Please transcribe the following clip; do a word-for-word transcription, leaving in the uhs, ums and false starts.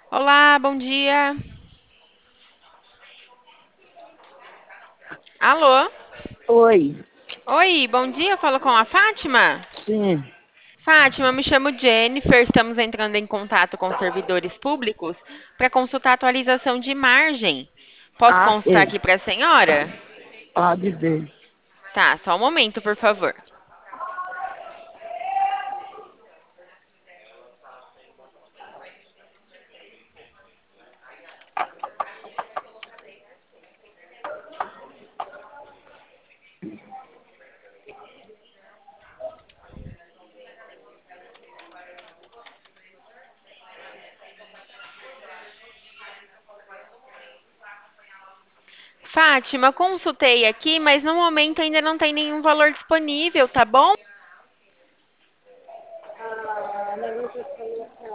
Olá, bom dia. Alô? Oi, Oi, bom dia. Eu falo com a Fátima? sim. Fátima, me chamo Jennifer. Estamos entrando em contato com servidores públicos para consultar a atualização de margem. Posso Ah, consultar sei. aqui para a senhora? Pode ver. Tá, só um momento, por favor. Fátima, consultei aqui, mas no momento ainda não tem nenhum valor disponível, tá bom?